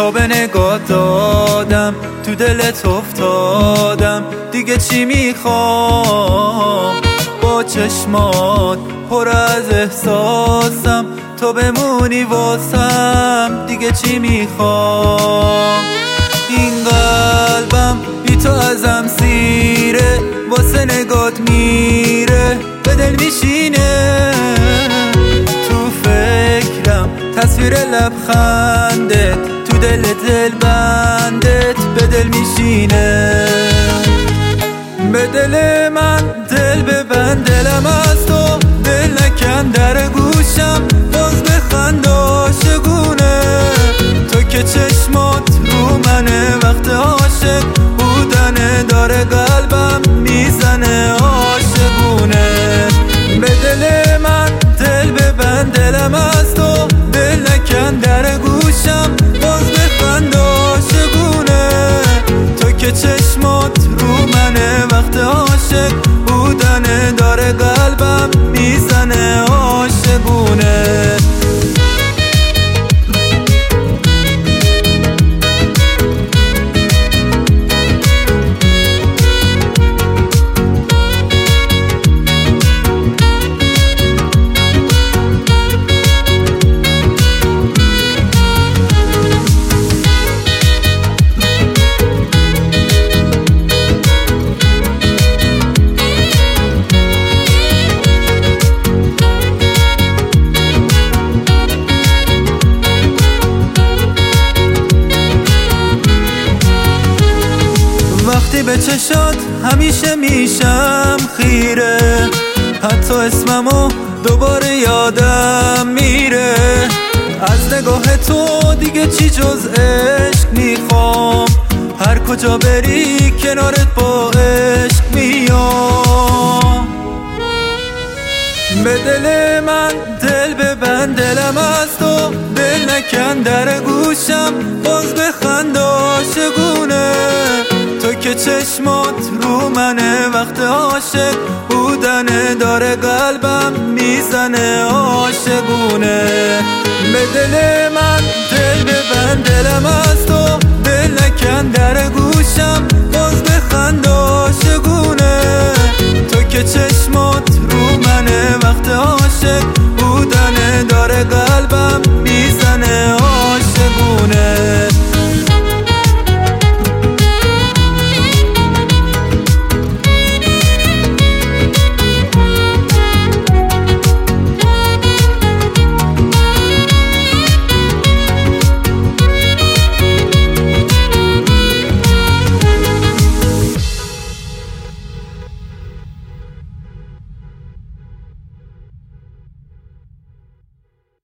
جا به نگاه دادم، تو دلت افتادم، دیگه چی میخوام؟ با چشمات پر از احساسم، تو بمونی واسم، دیگه چی میخوام؟ این قلبم بی تو ازم سیره، واسه نگات میره، به دل میشینه، تو فکرم تصویر لبخندت، تو دل بندت به دل میشینه. به دل من دل ببند، دلم از تو دل نکن، در گوشم باز بخند عاشقونه، تو که چشمات رو منه، وقت عاشق بودنه، داره قلبم میزنه عاشقونه. به دل من دل ببند، دلم از تو دل نکن، در گوشم باز بخند عاشقونه، تو که چشمات رو منه، وقت عاشق بودنه، داره قلبم میزنه عاشقونه. وقتی به چشات همیشه میشم خیره، حتی اسممو دوباره یادم میره، از نگاه تو دیگه چی جز عشق میخوام، هر کجا بری کنارت با عشق میام. به دل من دل ببند، دلم از تو دل نکن، در گوشم باز بخند عاشقونه، تو که چشمات رو منه، وقت عاشق بودنه، داره قلبم میزنه عاشقونه. به دل من دل ببند، دلم از تو دل نکن، در گوشم باز بخند عاشقونه، تو که